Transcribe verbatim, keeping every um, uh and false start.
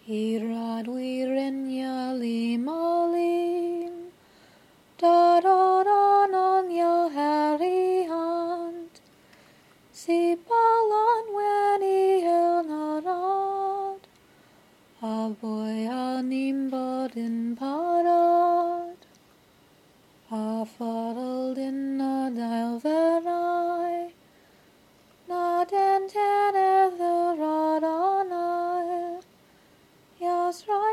Hirad wirenya limalim, Daroron ya harihant, Si balan weni el narad, Aboy anim bodin parad, Afadal din na dail verai, Na den ten the rod on Yas